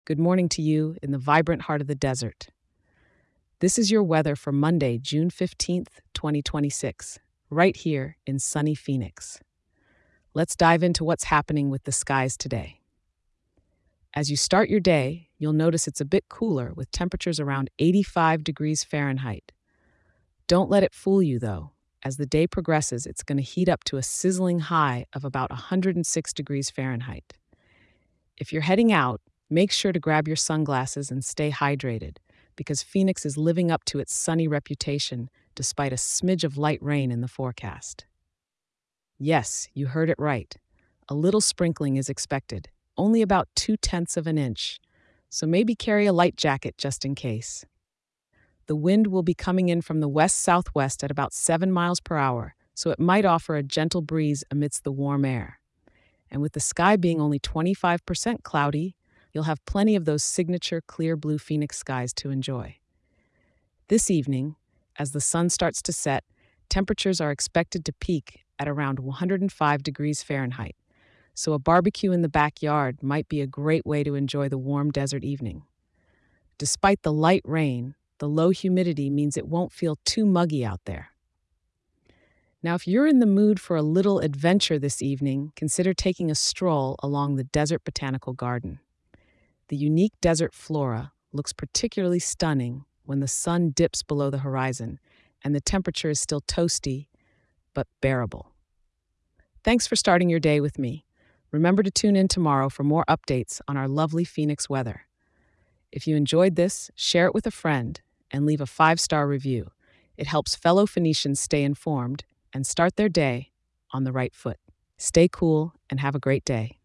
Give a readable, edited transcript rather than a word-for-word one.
Good morning to you in the vibrant heart of the desert. This is your weather for Monday, June 15th, 2026, right here in sunny Phoenix. Let's dive into what's happening with the skies today. As you start your day, you'll notice it's a bit cooler with temperatures around 85 degrees Fahrenheit. Don't let it fool you, though. As the day progresses, it's going to heat up to a sizzling high of about 106 degrees Fahrenheit. If you're heading out, make sure to grab your sunglasses and stay hydrated, because Phoenix is living up to its sunny reputation despite a smidge of light rain in the forecast. Yes, you heard it right. A little sprinkling is expected, only about 2/10 of an inch, so maybe carry a light jacket just in case. The wind will be coming in from the west-southwest at about 7 miles per hour, so it might offer a gentle breeze amidst the warm air. And with the sky being only 25% cloudy, you'll have plenty of those signature clear blue Phoenix skies to enjoy. This evening, as the sun starts to set, temperatures are expected to peak at around 105 degrees Fahrenheit, so a barbecue in the backyard might be a great way to enjoy the warm desert evening. Despite the light rain, the low humidity means it won't feel too muggy out there. Now, if you're in the mood for a little adventure this evening, consider taking a stroll along the Desert Botanical Garden. The unique desert flora looks particularly stunning when the sun dips below the horizon and the temperature is still toasty but bearable. Thanks for starting your day with me. Remember to tune in tomorrow for more updates on our lovely Phoenix weather. If you enjoyed this, share it with a friend and leave a 5-star review. It helps fellow Phoenicians stay informed and start their day on the right foot. Stay cool and have a great day.